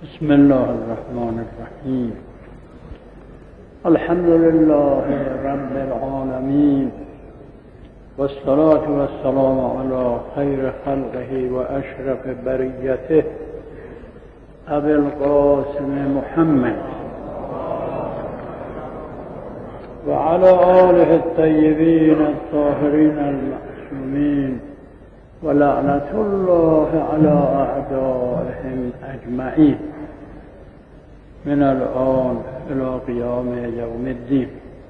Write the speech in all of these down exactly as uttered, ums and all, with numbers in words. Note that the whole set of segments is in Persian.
بسم الله الرحمن الرحیم. الحمد لله رب العالمین والصلاة والسلام علی خیر خلقه و اشرف بریته ابی القاسم محمد و علی آله الطیبین الطاهرین المعصومین و لعنت الله علی اعدائهم اجمعین من الان الی قیام یوم الدین.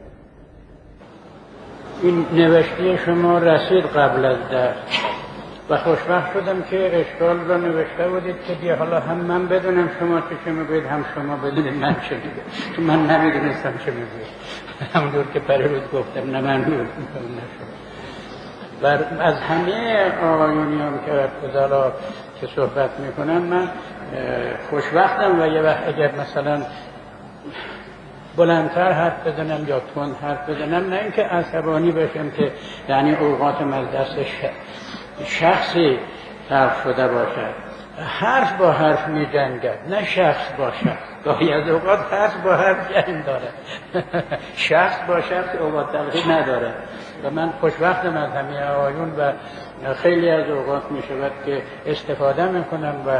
این نوشته شما رسید قبل از درس و خوشبخت شدم که اشکال را نوشته بودید که بیا حالا هم من بدونم شما چه میگویید هم شما بدونید من چه میگوید، چون من نمیدونستم چه میگوید. همونطور که پریروز گفتم نه من میدونم نشد. و از همه آقایونی هم که فضلا که صحبت میکنم من خوشبختم و یه وقت اگر مثلا بلندتر حرف بزنم یا تند حرف بزنم، نه اینکه عصبانی بشم که یعنی اوقاتم از دست شخصی طرف شده باشد. حرف با حرف می جنگد، نه شخص با شخص. گاهی از اوقات حرف با حرف جنگ داره، شخص با شخص اوقات تلخی نداره. و من خوشبختم از همه آقایون و خیلی از اوقات می شود که استفاده می کنم و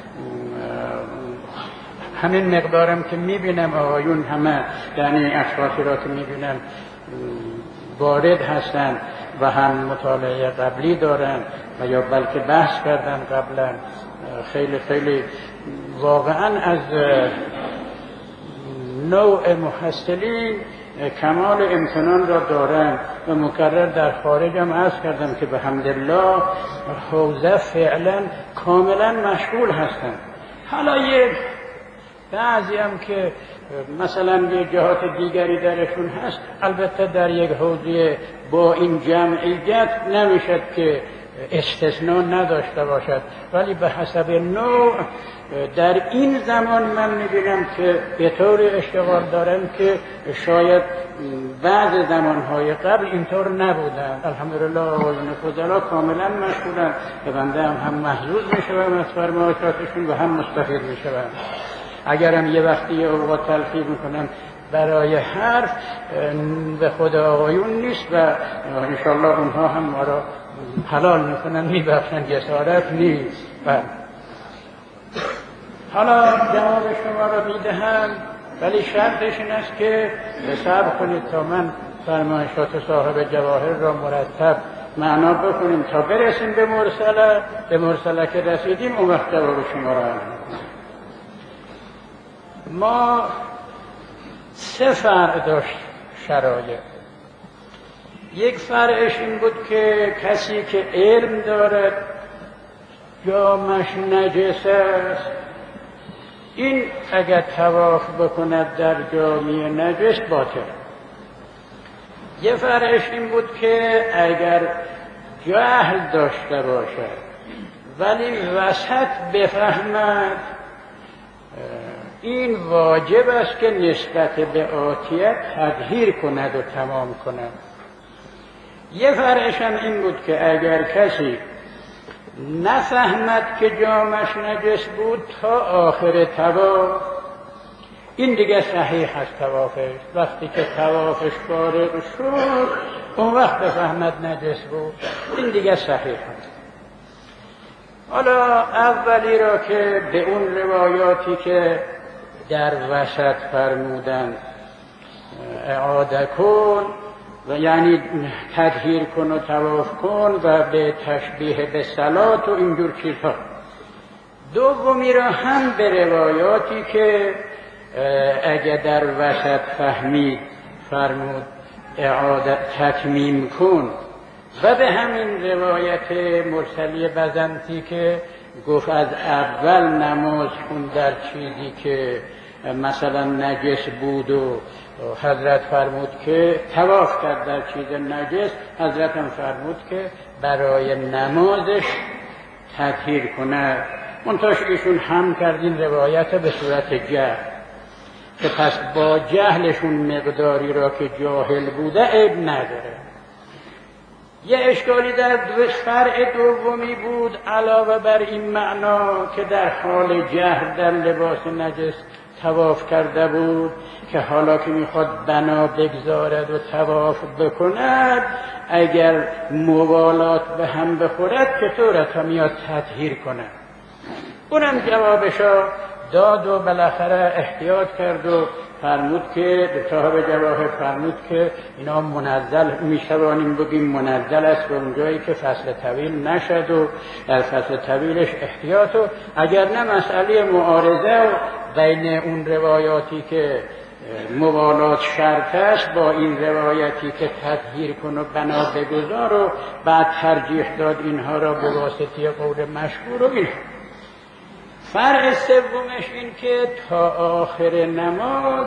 همین مقدارم که می بینم آقایون همه یعنی اشخاصی را که می بینم وارد هستند و هم مطالعه قبلی دارن و یا بلکه بحث کردن قبلا، خیلی خیلی واقعا از نوع محصلین کمال امتنان را دارن و مکرر در خارج هم عرض کردم که به حمدالله حوزه فعلا کاملا مشغول هستن. حالا یه بعضی هم که مثلا یه جهات دیگری درشون هست، البته در یک حوزه با این جمعیت نمیشد که استثناء نداشته باشد، ولی به حسب نوع در این زمان من میبینم که به طور اشتغال دارم که شاید بعض زمانهای قبل اینطور نبودن. الحمدلله آقایون فضلا کاملا مشغولن و بنده هم هم محظوظ میشوم از فرمایشاتشون و هم مستفید میشوم. اگرم یه وقتی یه اوقات تلخیص میکنم برای حرف به خود آقایون نیست و انشالله اونها هم ما را حلال میکنن میبخشن، جسارت نیست. و حالا جواب شما را میدهم، ولی شرطش این است که صبر کنید تا من فرمایشات صاحب جواهر را مرتب معنا بکنیم تا برسیم به مرسله. به مرسله که رسیدیم اون وقت جواب شما را عرض میکنم. ما سه فرع داشت شرایط. یک فرعش این بود که کسی که علم دارد جامش نجس است، این اگر طواف بکند در جامی نجس باطل. یه فرعش این بود که اگر جهل داشته باشد ولی وسط بفهمد، این واجب است که نسبت به آتیت تطهیر کند و تمام کند. یه فرعش هم این بود که اگر کسی نفهمد که جامش نجس بود تا آخر طواف، این دیگه صحیح است طوافش. وقتی که طوافش فارغ شد اون وقت بفهمد نجس بود، این دیگه صحیح است. حالا اولی را که به اون روایاتی که در وسط فرمودن اعاده کن و یعنی تطهیر کن و طواف کن و به تشبیه به صلات و اینجور چیزها. دومی را هم به روایاتی که اگه در وسط فهمید فرمود اعاده تتمیم کن، و به همین روایت مرسلی بزنطی که گفت از اول نماز خون در چیزی که مثلا نجس بود و حضرت فرمود که طواف کرد در چیز نجس، حضرت هم فرمود که برای نمازش تطهیر کند. منتاش ایشون هم کردین روایت به صورت جهل که پس با جهلشون مقداری را که جاهل بوده عیب نداره. یه اشکالی در فرع دومی بود علاوه بر این معنا که در حال جهر در لباس نجس طواف کرده بود که حالا که میخواد بنا بگذارد و طواف بکند اگر موالات به هم بخورد چطور تا میاد تطهیر کند. اونم جوابشا داد و بالاخره احتیاط کرد و فرمود که صاحب جواهر فرمود که اینا منزل میشوانیم بگیم منزل است به اونجایی که فصل طویل نشد و در فصل طویلش احتیاط و اگر نه مسئله معارضه و بین اون روایاتی که موالات شرط است با این روایتی که تطهیر کن و بنا بگذار و بعد ترجیح داد اینها را به واسطه قول مشهور و این. فرع سومش این که تا آخر نماز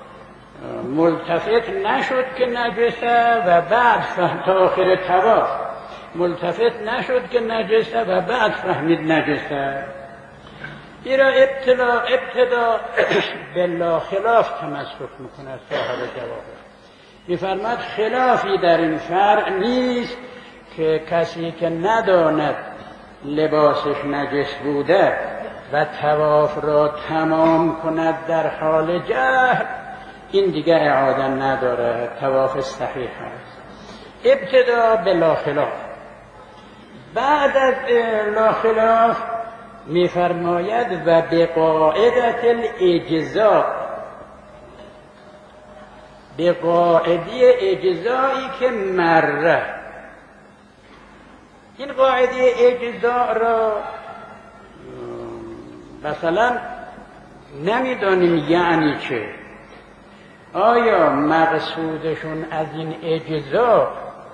ملتفت نشد که نجسه و بعد تا آخر طواف ملتفت نشد که نجسه و بعد فهمید نجسه. ایرا ابتدا ابتدا بلا خلاف تمسک میکند صاحب جواهر. میفرماد خلافی در این فرع نیست که کسی که نداند لباسش نجس بوده و طواف را تمام کند در حال جهر این دیگه اعاده نداره، طواف صحیح است. ابتدا بلا خلاف. بعد از لا خلاف میفرماید و به قاعدت الاجزاء، به قاعده اجزایی که مره. این قاعده اجزاء را مثلا نمیدانیم یعنی چه. آیا مقصودشون از این اجزاء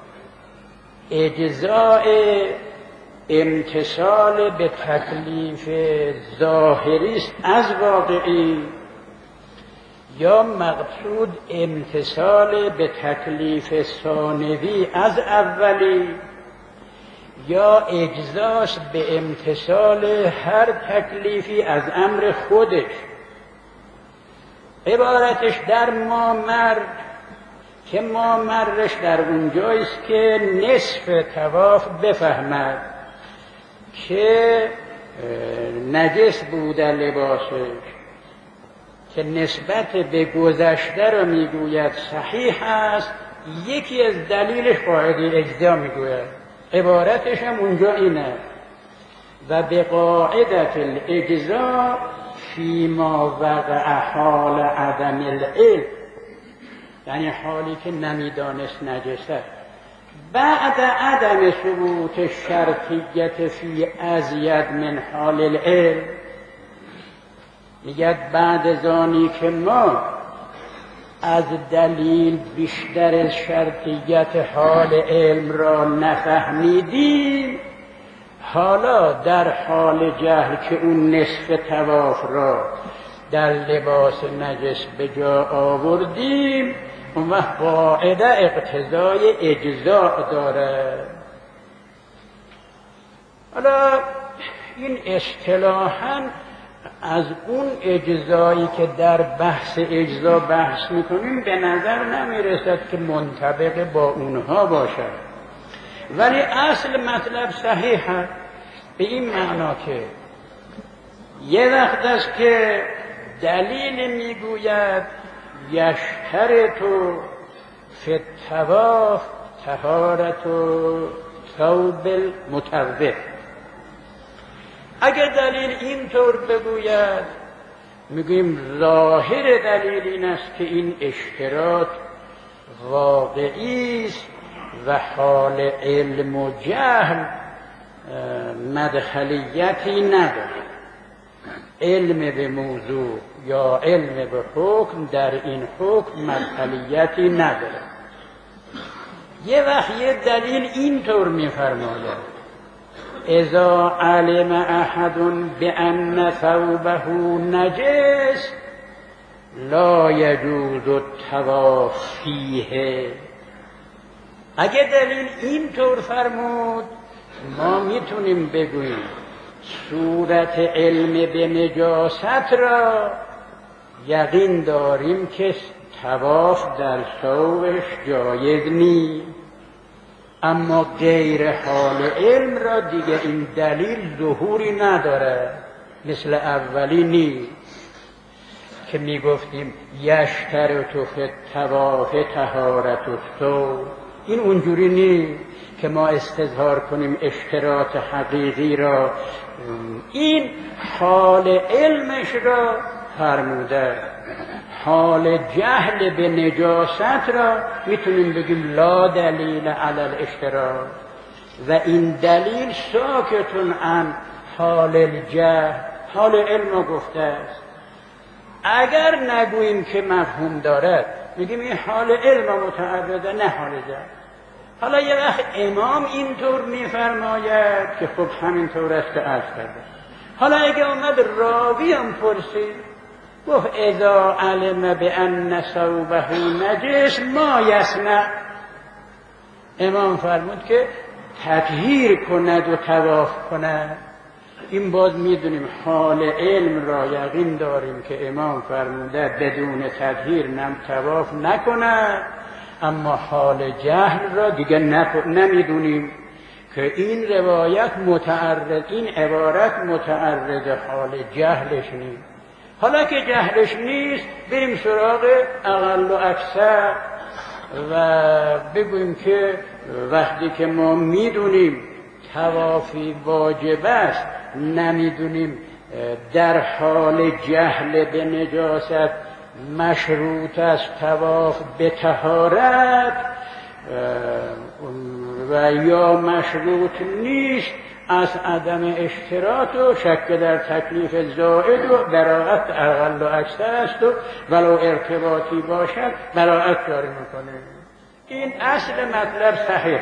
اجزاء امتثال به تکلیف ظاهری است از واقعی یا مقصود امتثال به تکلیف ثانوی از اولی یا اجزاست به امتثال هر تکلیفی از امر خودش. عبارتش در مامر که مامرش در اونجایست که نصف طواف بفهمد که نجس بوده لباسش، که نسبت به گذشته را میگوید صحیح است. یکی از دلیلش قاعده اجزا میگوید، عبارتش هم اونجا اینه و به قاعدت الاجزا فیما وقع حال عدم العلم، یعنی حالی که نمیدانست نجسه. بعد عدم ثبوت شرطیت فی ازید من حال العلم، میگه بعد از آنی که ما از دلیل بیشتر شرطیت حال علم را نفهمیدیم، حالا در حال جهل که اون نصف طواف را در لباس نجس به جا آوردیم، اون وقت قاعده اقتضای اجزاء داره. حالا این اصطلاحاً از اون اجزایی که در بحث اجزا بحث میکنیم به نظر نمیرسد که منطبق با اونها باشد، ولی اصل مطلب صحیح است به این معنا که یه وقت است که دلیل میگوید یشترط فی الطواف طهارت ثوب المطوف. اگر دلیل اینطور بگوید میگوییم ظاهر دلیل این است که این اشتراط واقعی است و حال علم و جهل مدخلیتی نداره. علم به موضوع یا علم به حکم در این حکم مدخلیتی نداره. یه وقت یه دلیل اینطور میفرماید اذا علم احد بان ثوبه نجس لا یجوز الطواف فیه. اگه دلیل اینطور فرمود ما میتونیم بگوییم صورت علم به نجاست را یقین داریم که طواف در ثوبش جایز نیست. اما غیر حال علم را دیگه این دلیل ظهوری نداره، مثل اولی نیست که می گفتیم یشترط فی الطواف طهارت الثوب. این اونجوری نیست که ما استظهار کنیم اشتراط حقیقی را. این حال علمش را فرموده. حال جهل به نجاست را میتونیم بگیم لا دلیل علی الاشتراط، و این دلیل ساکتون عن حال الجهل. حال علم را گفته است. اگر نگوییم که مفهوم دارد، میگیم این حال علم متعرضه، نه حال جهل. حالا یه وقت امام اینطور میفرماید که خب همینطور است که عرض کرده. حالا اگه اومد راوی هم پرسید گفت اذا علم بان ثوبه نجس ما یصنع، امام فرمود که تطهیر کند و طواف کند. این باز میدونیم حال علم را یقین داریم که امام فرموده بدون تطهیر نم طواف نکند، اما حال جهل را دیگه نمیدونیم که این روایت متعرض، این عبارت متعرض حال جهلش نیست. حالا که جهلش نیست بریم سراغ اقل و اکثر و بگوییم که وقتی که ما میدونیم طوافی واجب است، نمیدونیم در حال جهل به نجاست مشروط است طواف به طهارت و یا مشروط نیست از عدم اشتراط و شک در تکلیف زائد و براءت اقل و اکثر است و ولو ارتباطی باشد براءت جاری میکنه. این اصل مطلب صحیح.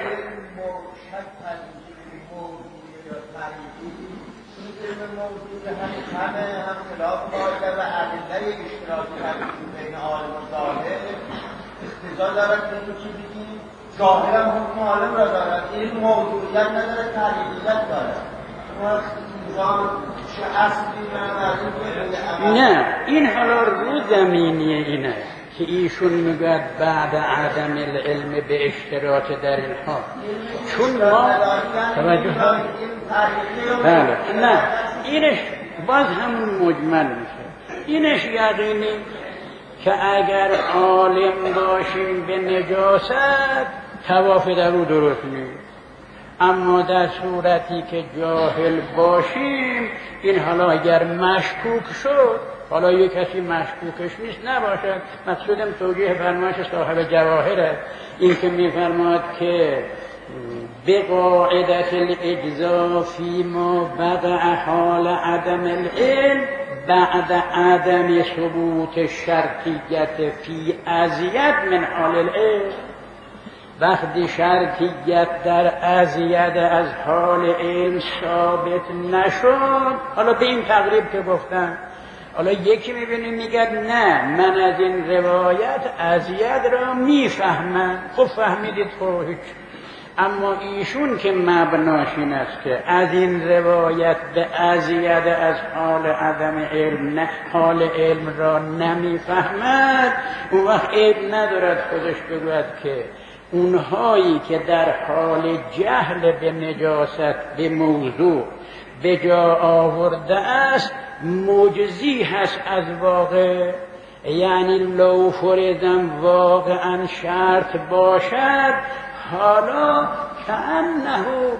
همه هم خلاف مارده و ادله اشتراکی بین عالم و ظاهر استدلال دارد که تو چی بگیم ظاهر هم حکم عالم را دارد، این موضوعیت نداره، تعلیقیت دارد. چه اصلی نه این حالا رو زمینیه اینه که ایشون میگوید بعد عدم العلم به اشتراط در این حال، چون ما توجه ها بله نه اینش باز همون مجمل میشه. اینش یقینی که اگر عالم باشیم به نجاست طواف در او درست نیست، اما در صورتی که جاهل باشیم این حالا اگر مشکوک شد، حالا یک کسی مشکوکش نیست نباشد، مقصودم توجیه فرمایش صاحب جواهره، این که میفرماد که به قاعدت الاجزا فی ما وقع حال عدم العلم بعد عدم ثبوت شرطیت فی ازید من حال العلم. وقتی شرطیت در ازید از حال علم ثابت نشد، حالا به این تقریب که گفتم، حالا یکی میبینیم میگه نه من از این روایت ازید را میفهمم، خب فهمیدید خب هیچ، اما ایشون که مبناش این است که از این روایت به ازید از حال عدم علم نه حال علم را نمیفهمد، اون وقت عیب ندارد خودش بگوید که اونهایی که در حال جهل به نجاست به موضوع به جا آورده است مجزی هست از واقع، یعنی لو فرضم واقعا شرط باشد حالا کأنه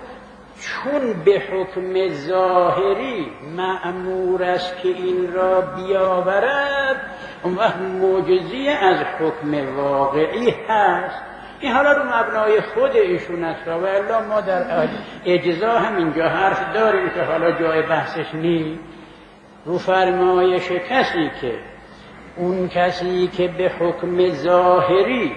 چون به حکم ظاهری مأمور است که این را بیاورد، اون وقت مجزی از حکم واقعی هست. این حالا رو مبنای خود ایشون است و الا ما در اجزا هم اینجا حرف داریم که حالا جای بحثش نیست. رو فرمایش کسی که اون کسی که به حکم ظاهری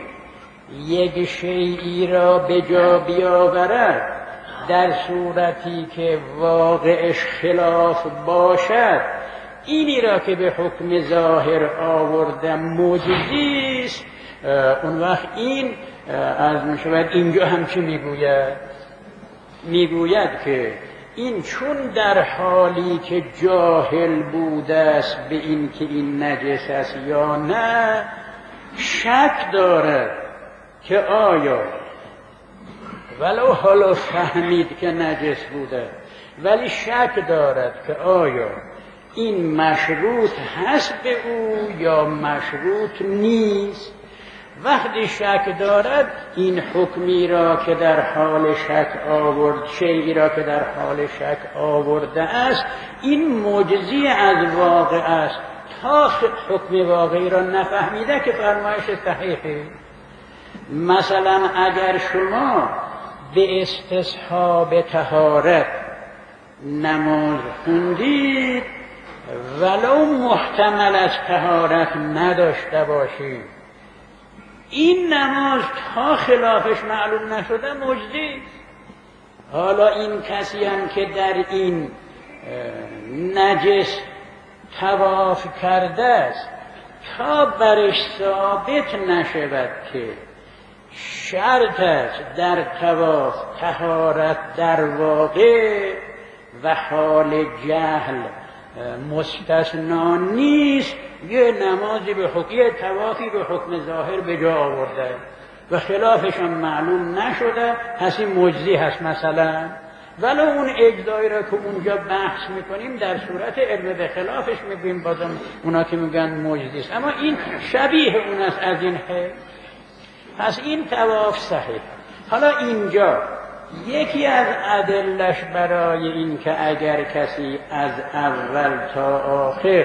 یک شیئی را به جا بیاورد در صورتی که واقعش خلاف باشد، اینی را که به حکم ظاهر آورده مجزی است، اون وقت این از میشود اینجا هم چی میگوید؟ میگوید که این چون در حالی که جاهل بوده است به این که این نجس است یا نه شک دارد که آیا ولو حالا فهمید که نجس بوده ولی شک دارد که آیا این مشروط هست به او یا مشروط نیست، وقتی شک دارد این حکمی را که در حال شک آورد شیعی را که در حال شک آورده است این معجزی از واقع است، تا حکم واقعی را نفهمیده که فرمایش صحیحه. مثلا اگر شما به استصحاب طهارت نماز خوندید ولو محتمل از طهارت نداشته باشید، این نماز تا خلافش معلوم نشده معجزه. حالا این کسی هم که در این نجس طواف کرده است تا برش ثابت نشود که شرطش در طواف طهارت در واقع و حال جهل مستثنا نیست، یه نمازی به حکم یه طوافی به حکم ظاهر به جا آورده و خلافش هم معلوم نشده، پس این معجزی هست مثلا. ولو اون اجزایی را که اونجا بحث میکنیم در صورت علم به خلافش میگیم بازم اونا که میگن معجزی است، اما این شبیه اون است از این حیث. پس این طواف صحیح. حالا اینجا یکی از ادلش برای این که اگر کسی از اول تا آخر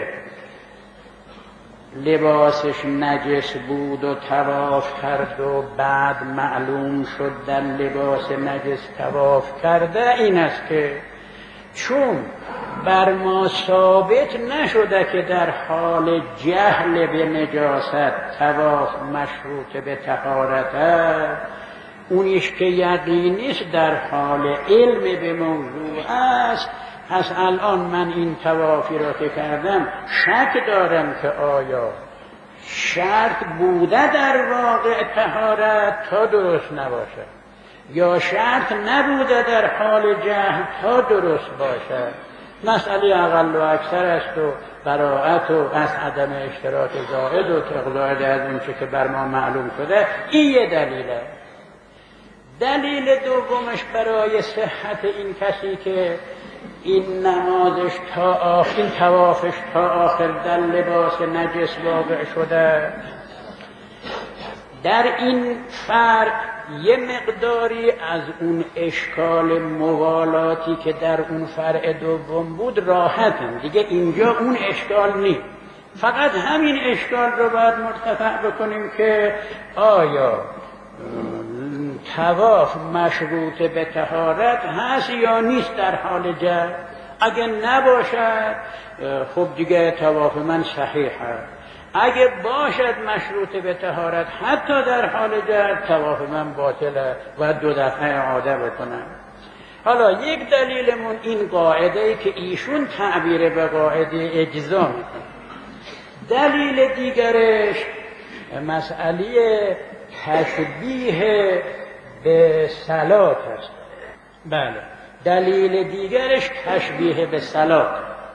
لباسش نجس بود و طواف کرد و بعد معلوم شد در لباس نجس طواف کرده، این است که چون بر ما ثابت نشده که در حال جهل به نجاست طواف مشروط به طهارت است، اونیش که یقینیش در حال علم به موضوع است، پس الان من این طوافی را که کردم شک دارم که آیا شرط بوده در واقع طهارت تا درست نباشد یا شرط نبوده در حال جهل تا درست باشد. مسئله اقل و اکثر است و براءت و از عدم اشتراک زائد و تقلید از اون چه که بر ما معلوم شده. این یه دلیله. دلیل دومش برای صحت این کسی که این نمازش تا آخر، این طوافش تا آخر در لباس نجس واقع شده، در این فرق یه مقداری از اون اشکال موالاتی که در اون فرع دوم بود راحتن دیگه، اینجا اون اشکال نیست. فقط همین اشکال رو باید مرتفع بکنیم که آیا طواف مشروط به طهارت هست یا نیست در حال جهل. اگه نباشد خب دیگه طواف من صحیح هست، اگه باشد مشروط به طهارت حتی در حال جهل طواف من باطله و دو دفعه اعاده بکنم. حالا یک دلیلمون این قاعده که ایشون تعبیر به قاعده اجزا میکنه. دلیل دیگرش مسئله تشبیه به صلات است. بله، دلیل دیگرش تشبیه به صلات.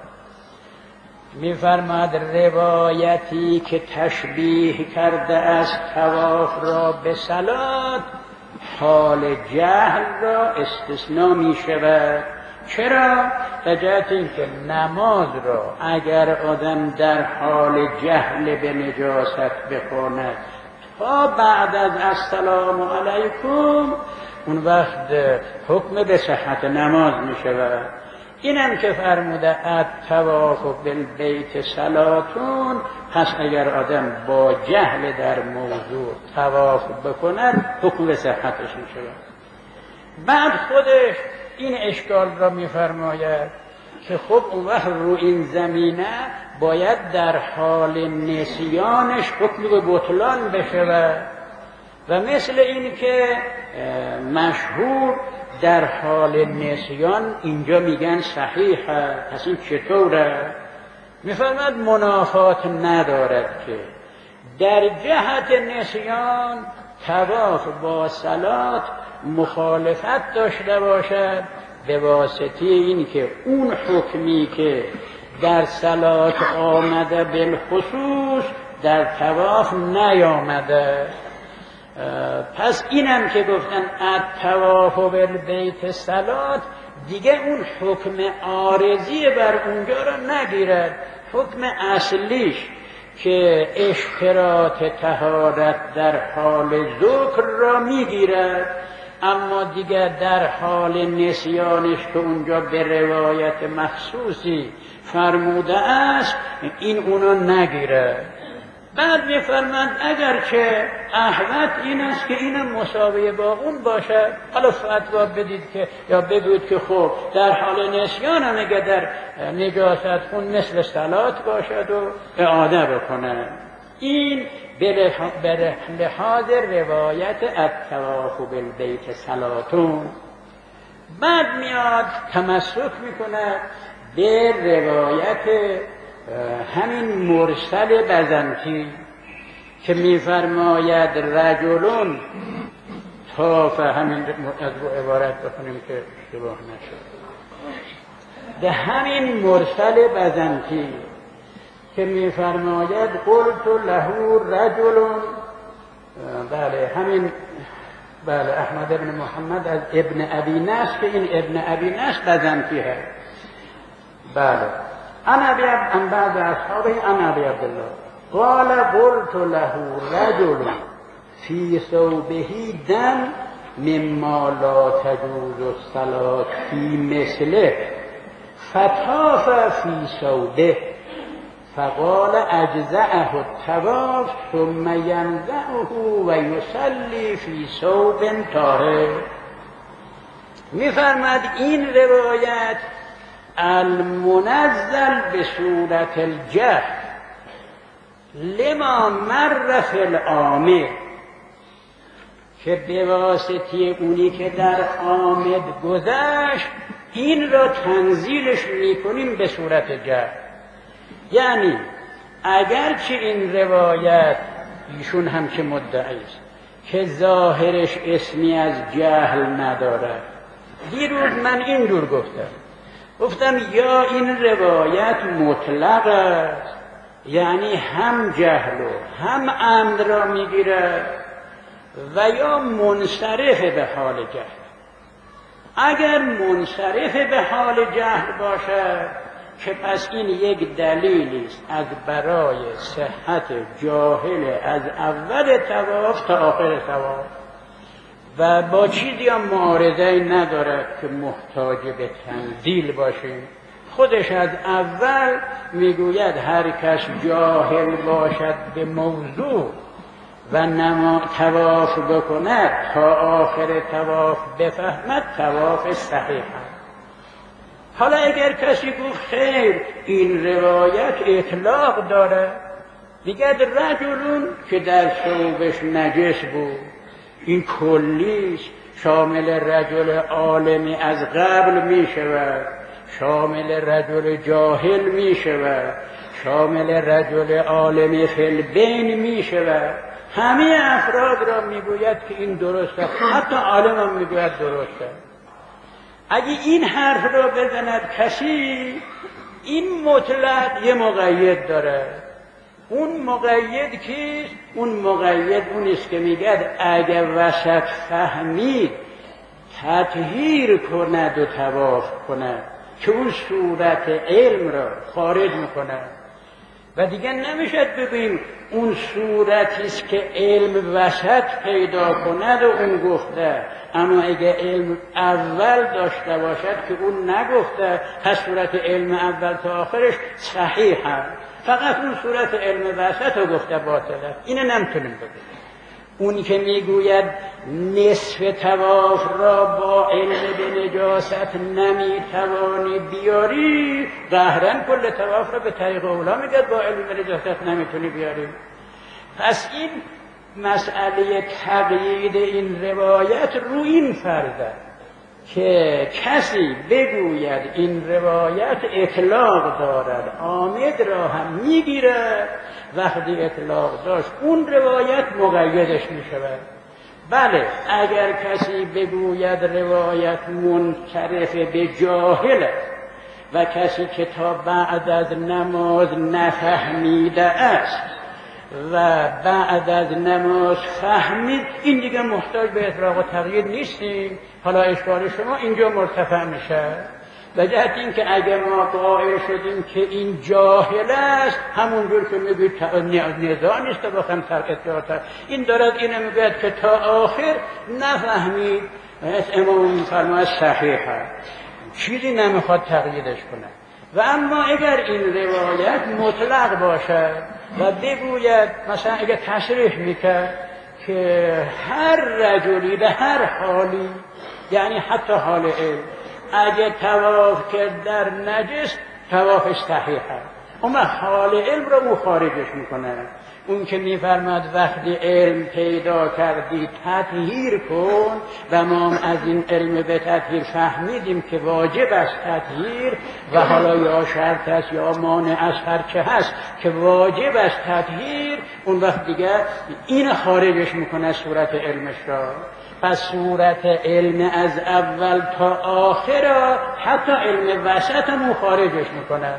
می‌فرماید روایتی که تشبیه کرده است طواف را به صلات حال جهل را استثناء می شود. چرا؟ به جهت اینکه نماز را اگر آدم در حال جهل به نجاست بخواند تا بعد از السلام علیکم اون وقت حکم به صحت نماز می شود. اینم که فرموده الطواف بالبیت صلاتون، پس اگر آدم با جهل در موضوع طواف بکند حکم به صحتش می شود. بعد خودش این اشکال را می فرماید که خب اون وقت رو این زمینه باید در حال نسیانش حکم به بطلان بشود و مثل این که مشهور در حال نسیان اینجا میگن صحیحه. پس این چطوره؟ میفرماد منافات ندارد که در جهت نسیان طواف با صلات مخالفت داشته باشد به واسطه این که اون حکمی که در صلات آمده بالخصوص در طواف نیامده. پس اینم که گفتن الطواف بالبیت صلات، دیگه اون حکم عارضی بر اونجا را نگیرد، حکم اصلیش که اشتراط طهارت در حال ذکر را میگیرد، اما دیگر در حال نسیانش که اونجا به روایت مخصوصی فرموده است این اونو نگیرد. بعد میفرمند اگر که احوط این است که این مساوی با اون باشد، حالا فتوا بدید که یا بگوید که خب در حال نسیان هم اگر در نجاست خون مثل صلات باشد و اعاده بکنه. این به لحاظ روایت الطواف بالبیت صلاتون. بعد میاد تمسک میکنه به روایت همین مرسل بزنطی که میفرماید رجلون طاف، همین از عبارت بخونیم که اشتباه نشد، به همین مرسل بزنطی که میفرماید قلت له رجلون، بله همین بله احمد ابن محمد از ابن ابی نصر، که این ابن ابی نصر بزنطی هست. بله انا ابي عن بعض اصحابه انا ابي عبد الله قال قلت له رجل في ثوبه دم مما لا تجوز الصلاة في مثله فطاف في ثوبه فقال اجزعه الطواف ثم ينزعه ويصلي في ثوب طاهر. میفرماد این روایت المنزل به صورت الجهل لما مر فی العامد، که به واسطه اونی که در عامد گذشت این را تنزیلش میکنیم به صورت جهل. یعنی اگرچه این روایت ایشون هم که مدعی است که ظاهرش اسمی از جهل ندارد، دیروز من اینجور گفتم گفتم یا این روایت مطلق است، یعنی هم جهل و هم عمد را میگیرد، و یا منصرف به حال جهل. اگر منصرف به حال جهل باشد که پس این یک دلیلی است از برای صحت جاهل از اول طواف تا آخر طواف، و با چیزی هم معارضه‌ای ندارد که محتاج به تنزیل باشیم. خودش از اول میگوید هر کس جاهل باشد به موضوع و نما طواف بکند تا آخر طواف بفهمد طواف صحیح است. حالا اگر کسی گفت خیر این روایت اطلاق داره، دیگر رجلون که در ثوبش نجس بود این کلیش شامل رجل عالمی از قبل می شود، شامل رجل جاهل می شود، شامل رجل عالمی فی البین می شود. همه افراد را می گوید که این درسته، حتی عالم هم می گوید درسته. اگه این حرف را بزند کسی، این مطلق یه مقید داره. اون مقید کیست؟ اون مقید اونیست که میگه اگر وسط فهمید تطهیر کند و طواف کند که اون صورت علم را خارج میکند، و دیگه نمیشد ببین اون صورتیست که علم وسط پیدا کند و اون گفته، اما اگه علم اول داشته باشد که اون نگفته، پس صورت علم اول تا آخرش صحیح هست، فقط اون صورت علم وسط رو گفته باطله. اینه نمیتونیم بگیم. اونی که میگوید نصف طواف را با علم به نجاست نمیتوانی بیاری، ظاهرا کل طواف را به طریق اولا میگه با علم به نجاست نمیتونی بیاری. پس این مسئله تقیید این روایت رو این فرضه که کسی بگوید این روایت اطلاق دارد، عامد را هم میگیرد، وقتی اطلاق داشت اون روایت مقیدش میشود. بله اگر کسی بگوید روایت منصرف به جاهل و کسی که تا بعد از نماز نفهمیده است و بعد از نماز فهمید، این دیگه محتاج به اطلاق و تقیید نیستیم. حالا اشکال شما اینجا مرتفع میشه، به جهت این که اگه ما قائل شدیم که این جاهل است، همونجور که میگوید نزاع نیست با هم اطلاق، این دارد اینو میگوید که تا آخر نفهمید. امام میفرماید صحیح است، چیزی نمیخواد تقییدش کنه. و اما اگر این روایت مطلق باشد و بگوید، مثلا اگر تصریح میکرد که هر رجلی به هر حالی، یعنی حتی حال علم، اگه طواف کرد در نجس طوافش صحیح است، اون حال علم رو او خارجش میکنه. اون که میفرماد وقتی علم پیدا کردی تطهیر کن، و ما از این علم به تطهیر فهمیدیم که واجب است تطهیر، و حالا یا شرط است یا مانع است، هر چه هست که واجب است تطهیر، اون وقت دیگه این خارجش میکنه صورت علمش را. پس صورت علم از اول تا آخر، حتی علم وسط هم خارجش میکنه.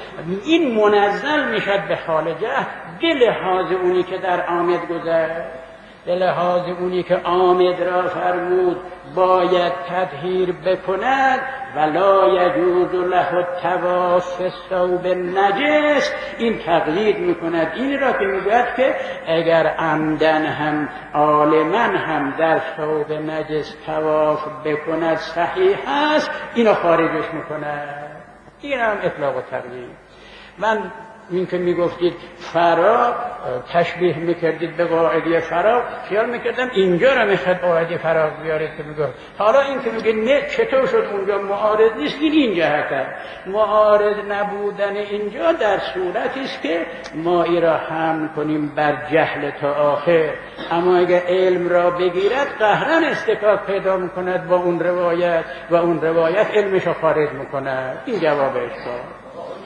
این منزل میشد به حال جهل، به لحاظ اونی که در عامد گذشت، به لحاظ اونی که عامد را فرمود باید تطهیر بکند، ولا یجوز له الطواف فی الثوب النجس. این تقیید میکند این را که میگوید که اگر عمدن هم عالما هم در ثوب نجس طواف بکند صحیح است، اینو خارجش میکند. این هم اطلاق و تقیید. من این که میگفتید فرا تشبیه میکردید به قاعده فرا، خیال میکردم اینجا رو میخواد قاعده فرا بیارید که میگفت. حالا این که میگه نه چطور شد اونجا معارض نیست، این این جهت است. معارض نبودن اینجا در صورتی است که ما ای را حمل کنیم بر جهل تا آخر، اما اگر علم را بگیرد قهرن استکاک پیدا میکند با اون روایت، و اون روایت علمش را خارج میکند. این جوابش است.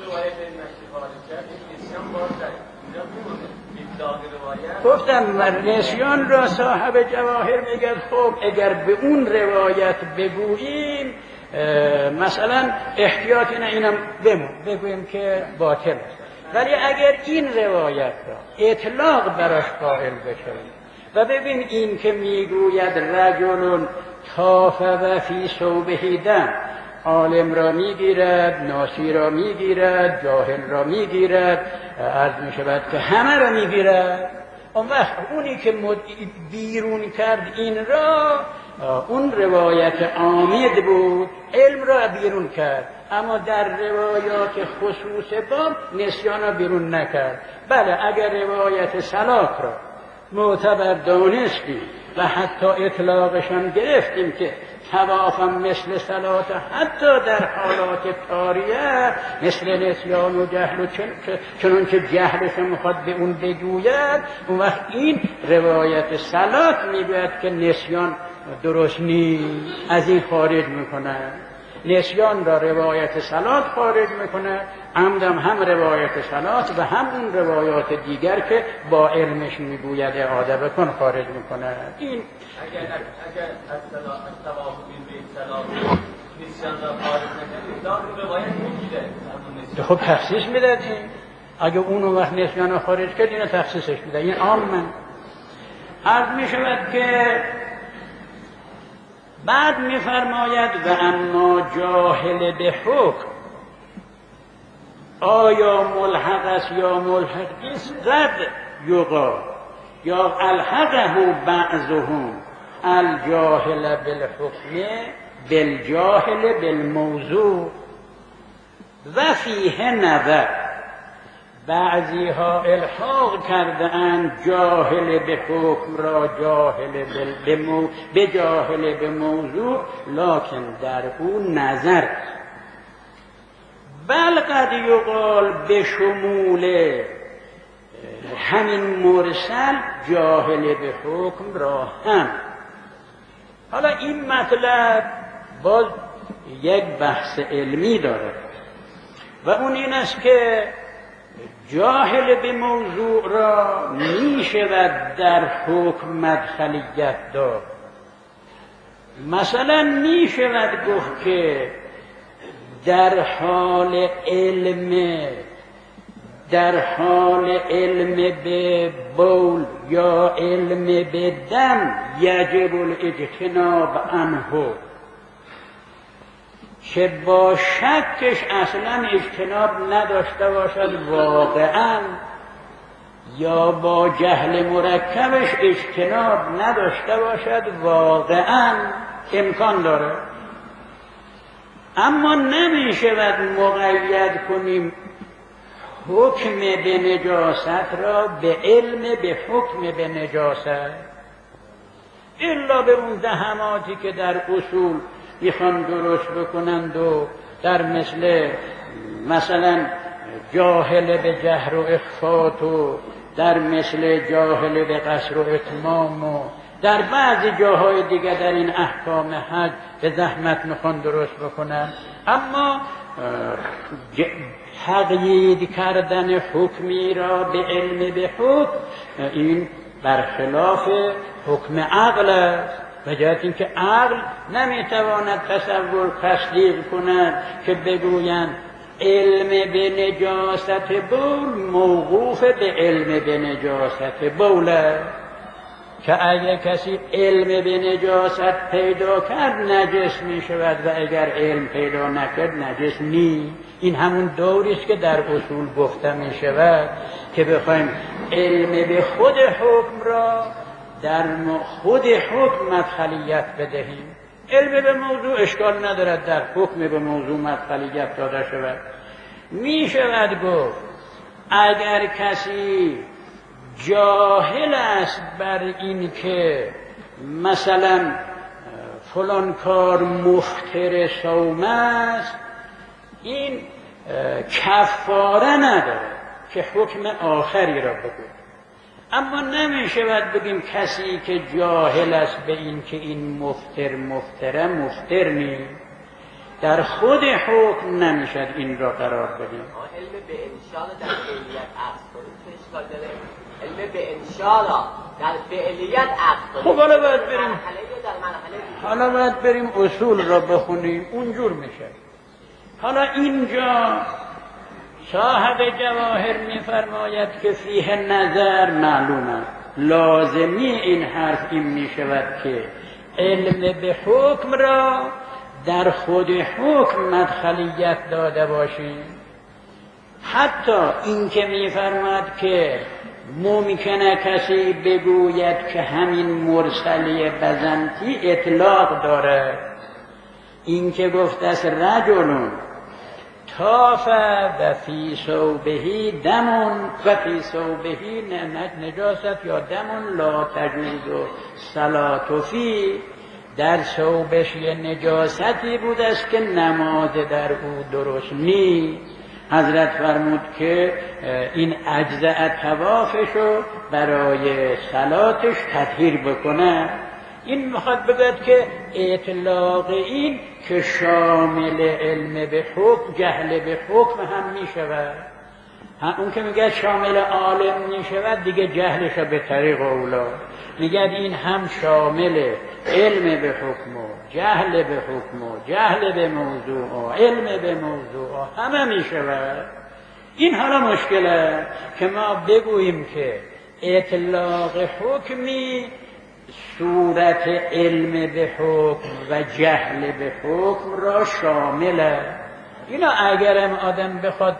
گفتم نسیان را صاحب جواهر میگه خب اگر به اون روایت بگوییم، مثلا احتیاط اینه اینم بمون بگوییم که باطل است، ولی اگر این روایت را اطلاق براش قائل بشویم و ببین این که میگوید رجل طاف و فی ثوبه دم، عالم را میگیرد، ناسی را میگیرد، جاهل را میگیرد، عرض میشود که همه را میگیرد. اون وقت اونی که بیرون کرد این را، اون روایت عامد بود، علم را بیرون کرد، اما در روایات خصوص باب نسیان را بیرون نکرد. بله اگر روایت سلاک را معتبر دانستیم و حتی اطلاقشان گرفتیم که طوافم مثل صلات، حتی در حالات طاریه مثل نسیان و جهل و چنان که جهلش میخواد به اون بگوید، اون وقت این روایت صلات میگوید که نسیان درست نیست، از این خارج میکنه. نسیان را روایت صلات خارج میکنه، عمدم هم روایت صلات و هم اون روایات دیگر که با علمش میگوید اعاده بکن خارج میکنه. این اگر اگر از طواف بین صلات نسیان را خارج نکنه، داخل روایت میگیره. خب تخصیص میدادیم. اگه اونو وقت نسیان را خارج کرد اینو تخصیصش میده. این عام من عرض میشود که بعد میفرماید و اما جاهل به حکم، آیا ملحق است یا ملحق نیست؟ رد یقال یا الحقه بعضهم الجاهل بالحکم بالجاهل بالموضوع و فیه نظر. بعضی ها الحاق کرده اند جاهل به حکم را جاهل به مو... به جاهل به موضوع، لکن در او نظر. بل قد یقال به شمول همین مرسل جاهل به حکم را هم. حالا این مطلب باز یک بحث علمی داره و اون این است که جاهل به موضوع را می شود در حکم مدخلیت داد. مثلا می شود گفت که در حال علم در حال علم به بول یا علم به دم یجب الاجتناب عنه، که با شکش اصلا اجتناب نداشته باشد واقعا، یا با جهل مرکبش اجتناب نداشته باشد واقعا، امکان داره. اما نمی شود مقید کنیم حکم به نجاست را به علم به حکم به نجاست، الا به اون زحماتی که در اصول میخوان درست بکنند و در مثل مثلا جاهل به جهر و اخفات و در مثل جاهل به قصر و اتمام و در بعضی جاهای دیگه در این احکام حج به زحمت میخوان درست بکنن. اما تقیید کردن حکمی را به علم به حکم این برخلاف حکم عقل است، و جهت اینکه عقل نمیتواند تصور تصدیق کند که بگویند علم به نجاست بول موقوف به علم به نجاست بول است، که اگر کسی علم به نجاست پیدا کرد نجس می شود و اگر علم پیدا نکرد نجس نی. این همون دوری است که در اصول گفته می شود که بخوایم علم به خود حکم را در خود حکم مدخلیت بدهیم. علم به موضوع اشکال ندارد در حکم به موضوع مدخلیت داده شود. می شود گفت اگر کسی جاهل است بر این که مثلا فلان کار مفطر صوم است، این کفاره نداره که حکم آخری را بگوید. اما نمی شود بگیم کسی که جاهل است به این که این مفطر مفطره مفطر نیست، در خود حکم نمیشد این را قرار بدیم. علم به انشاء در فعلیت عقد کنید اشکال داره. علم به انشاء در فعلیت عقد کنید. خب حالا باید بریم حالا باید بریم اصول را بخونیم، اونجور میشه. حالا اینجا صاحب جواهر میفرماید که فیه نظر معلوم است. لازمی این حرف این میشود که علم به حکم را در خود حکم مدخلیت داده باشیم. حتی این که میفرماد که ممکنه کسی بگوید که همین مرسلی بزنطی اطلاق داره. این که گفت است رجلون طاف و فی ثوبه دمون و فی ثوبه نجاست یا دمون لا تجوز صلاة فی، در ثوبش یه نجاستی بود است که نماز در او درست نیست. حضرت فرمود که این اجزاء طوافشو برای صلاتش تطهیر بکنه. این میخواد بگوید که اطلاق این که شامل علم به حکم جهل به حکم هم میشود. اون که میگه شامل عالم میشود دیگه جهلش به طریق اولا، میگه این هم شامل علم به حکم و جهل به حکم و جهل به موضوع و علم به موضوع همه میشود. این حالا مشکله که ما بگوییم که اطلاق حکمی صورت علم به حکم و جهل به حکم را شامله. اینا اگرم آدم بخواد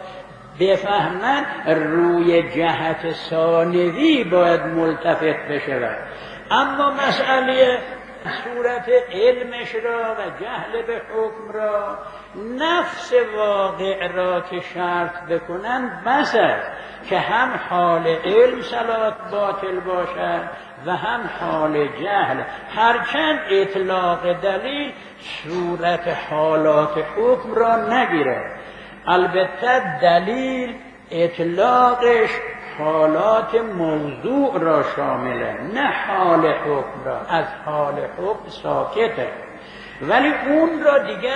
بفهمن روی جهت ثانوی باید ملتفت بشود، اما مسئله صورت علمش را و جهل به حکم را نفس واقع را که شرط بکنن بس است که هم حال علم صلات باطل باشد و هم حال جهل، هرچند اطلاق دلیل صورت حالات حکم را نگیره. البته دلیل اطلاقش حالات موضوع را شامله، نه حال حکم را، از حال حکم ساکته. ولی اون را دیگه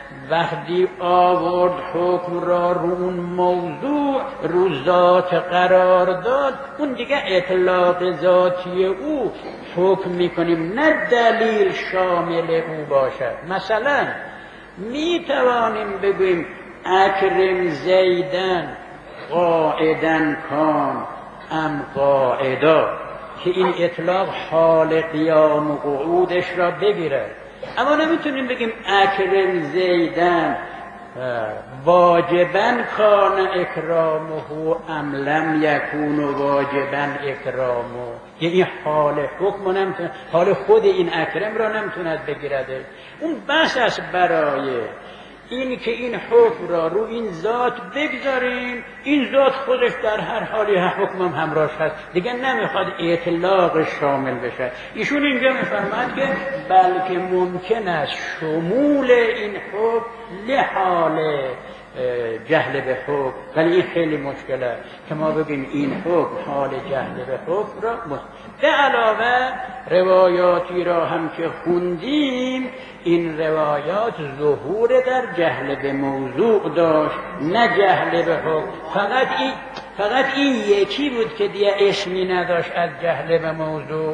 وقتی آورد حکم را رو اون موضوع رو ذات قرار داد، اون دیگه اطلاق ذاتی او حکم میکنیم، نه دلیل شامل او باشد. مثلا می توانیم بگوییم اکرم زیدن قاعدن کان ام قاعدا، که این اطلاق حال قیام و قعودش را بگیره. اما نمیتونیم بگیم اکرم زیدن واجبن کان اکرامه ام لم یکون واجبن اکرامه، یعنی حال حکم نمیتونه، حال خود این اکرم را نمیتوند بگیرده. اون بس است برای این که این حکم را رو این ذات بگذاریم، این ذات خودش در هر حالی حکم هم همراهش هست، دیگه نمیخواد اطلاق شامل بشه. ایشون اینجا میفرماد که بلکه ممکن است شمول این حکم لحال جهل به حکم، ولی این خیلی مشکله که ما بگیم این حکم حال جهل به حکم را مست. به علاوه روایاتی را هم که خوندیم، این روایات ظهور در جهل به موضوع داشت، نه جهل به حکم. فقط این فقط این یکی بود که دیگه اسمی نداشت از جهل به موضوع.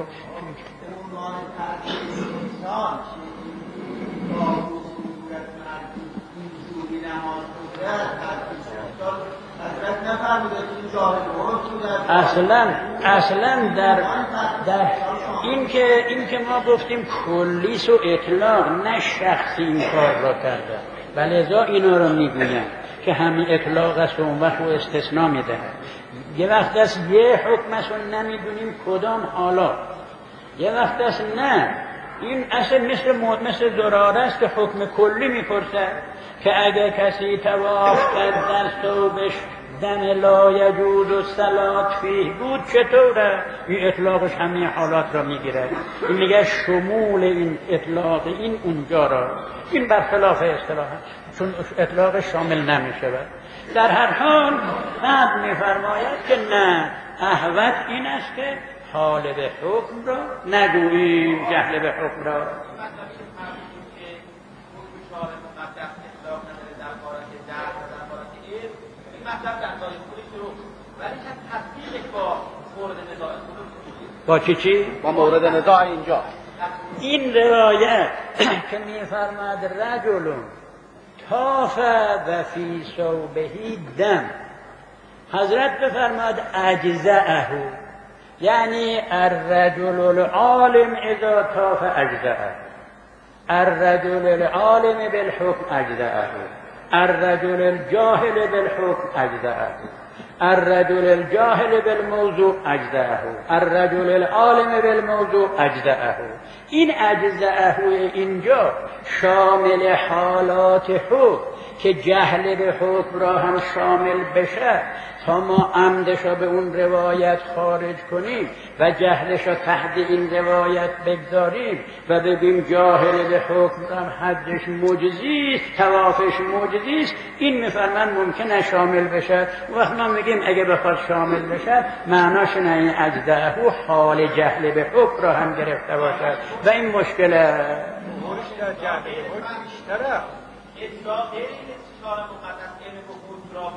اصلا اصلا در در این که این که ما گفتیم کلیس و اطلاق، نه شخصی این کار را کرده، ولذا اینا رو میگویم که همین اطلاق است و اون وقت و استثناء میده. یه وقت است یه حکم است و نمیدونیم کدام حالا، یه وقت است نه. این اصل مثل مثل ضراره است که حکم کلی میپرسه که اگر کسی طواف کرد در ثوبش دم لا یجوز و صلات فیه بود چطوره؟ این اطلاقش همه حالات را میگیره. این میگه شمول این اطلاق این اونجا را، این برخلاف اصطلاح، چون اطلاق شامل نمیشه. در هر حال بعد میفرماید که نه، احوط این است که حال به حکم را نگوییم، جهل به حکم را. با چی چی؟ با مورد نزاع اینجا این روایت که میفرماد رجل طاف و فی ثوبه دم، حضرت بفرماد اجزأه، یعنی الرجل العالم اذا طاف اجزأه، الرجل العالم بالحكم اجزأه، الرجل الجاهل بالحكم اجزأه، الرجل الجاهل بالموضوع اجزأه، الرجل العالم بالموضوع اجزأه. این اجزأه اینجا شامل حالات حکم که جهل به حکم را هم شامل بشه، تا ما عمدش را به اون روایت خارج کنیم و جهلش را تحت این روایت بگذاریم و بگیم جاهل به حکم هم حدش معجزیست، توافش معجزیست. این میفرمان ممکنه شامل بشه. وقت ما میگیم اگه بخواد شامل بشه معناش نه این اجزاءه حال جهل به حکم را هم گرفته باشد و این مشکله. مشکل جهل حکم بیشتره. اطلاق غیر استشار مقدس علم حکم را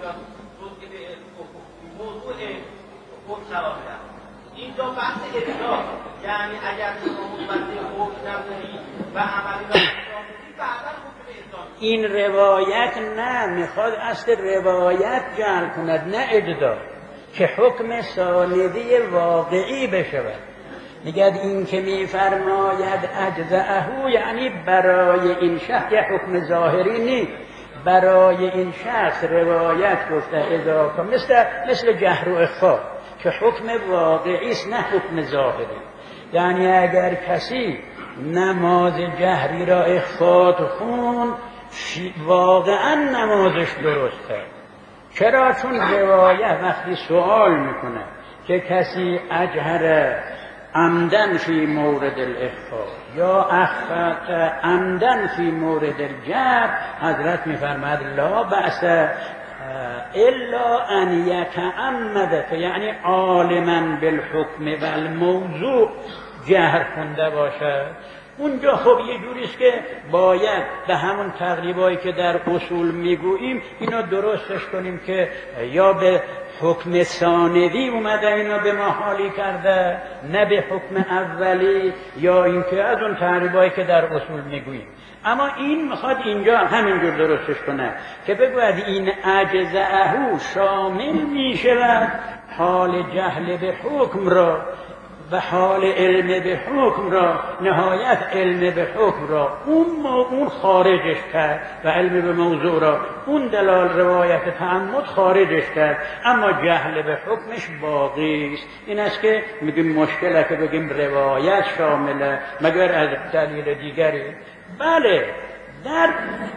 موضوع حکم شرافت. اینجا بحث اطلاق، یعنی اگر شما بحث حکم نکنید و عملی را انجام بعدا حکم اطلاق. این روایت نه، میخواد اصل روایت جعل کند، نه ادعا که حکم ثانوی واقعی بشود. میگه این که میفرماید اجزأه یعنی برای این شخص یه حکم ظاهری نیست، برای این شخص روایت گفته اضافه مثل مثل جهر و اخفا که حکم واقعی است نه حکم ظاهری. یعنی اگر کسی نماز جهری را اخفات خون واقعا نمازش درسته. چرا؟ چون روایت وقتی سوال میکنه که کسی اجهر عمدن فی مورد الاخفا یا اخفت عمدن فی مورد الجهر، حضرت میفرماد لا بأس الا ان یتعمد، یعنی عالما بالحکم و الموضوع جهر خونده باشه. اونجا خب یه جوریست که باید به همون تقریبایی که در اصول میگوییم اینا درستش کنیم که یا به حکم ثانوی اومده اینو به ما حالی کرده، نه به حکم اولی یا اینکه از اون تعریبایی که در اصول میگوییم. اما این میخواد اینجا همینجور درستش کنه که بگوید این اجزاءه شامل میشود حال جهل به حکم را و حال علم به حکم را، نهایت علم به حکم را اون اون خارجش کرد و علم به موضوع را اون دلال روایت تعمد خارجش کرد، اما جهل به حکمش باقی است. این است که میگیم مشکله که بگیم روایت شامله مگر از دلیل دیگری. بله، در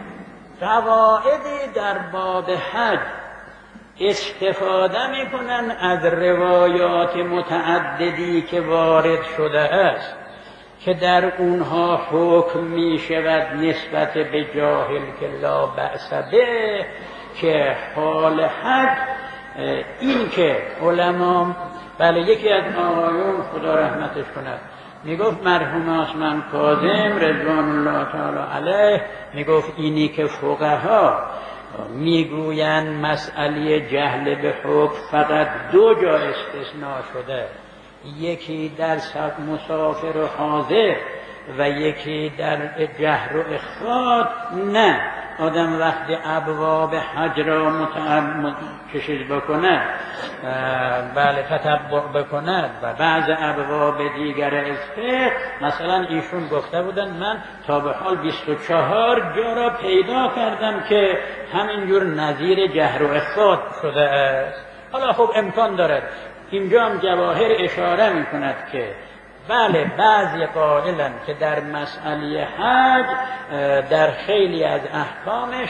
قواعد در باب حج استفاده میکنن از روایات متعددی که وارد شده است که در اونها حکم میشود نسبت به جاهل که لا بأس به، که حال حج این که علما، بله یکی از آقایون خدا رحمتش کند میگفت مرحوم عثمان کاظم رضوان الله تعالی علیه میگفت اینی که فقها میگویند مسئله جهل به حکم فقط دو جا استثناء شده، یکی در مسافر و حاضر و یکی در جهر و اخفاء. نه، آدم وقتی ابواب حج را متعمد چشیز بکنه، بله تتبع بکند و بعض ابواب دیگر از فقه، مثلا ایشون گفته بودن من تا به حال بیست و چهار جا را پیدا کردم که همینجور نظیر جهر و اخفاء شده است. حالا خب امکان دارد، اینجا هم جواهر اشاره می کند که بله بعضی قائلن که در مسئله حج در خیلی از احکامش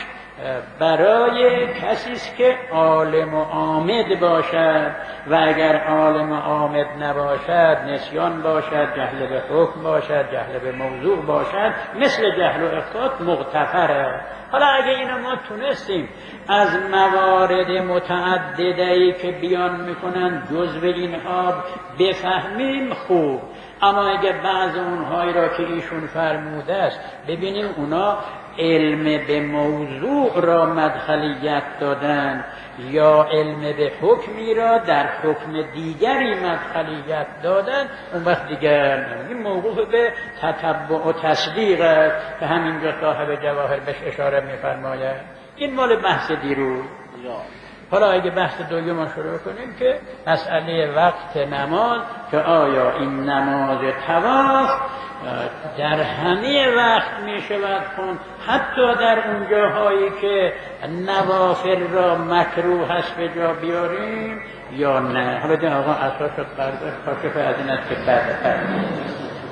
برای کسی است که عالم و عامد باشد و اگر عالم و عامد نباشد، نسیان باشد، جهل به حکم باشد، جهل به موضوع باشد، مثل جهل و اخفاء مغتفره. حالا اگه اینو ما تونستیم از موارد متعدده‌ای که بیان میکنن جزو اینها بفهمیم خوب، اما اگه بعض اونهایی را که ایشون فرموده است ببینیم اونا علم به موضوع را مدخلیت دادن یا علم به حکمی را در حکم دیگری مدخلیت دادن، اون وقت دیگر این موقوف به تتبع و تصدیق است که همینجا صاحب جواهر بهش اشاره می‌فرماید. این مال بحث دیروز. حالا اگه بحث دوم شروع کنیم که مسئله وقت نماز، که آیا این نماز طواف در همه وقت می شود کن، حتی در اون جاهایی که نوافل را مکروه هست به جا بیاریم یا نه. حالا جناب آقا اساس قرض کاشف از این است که بعد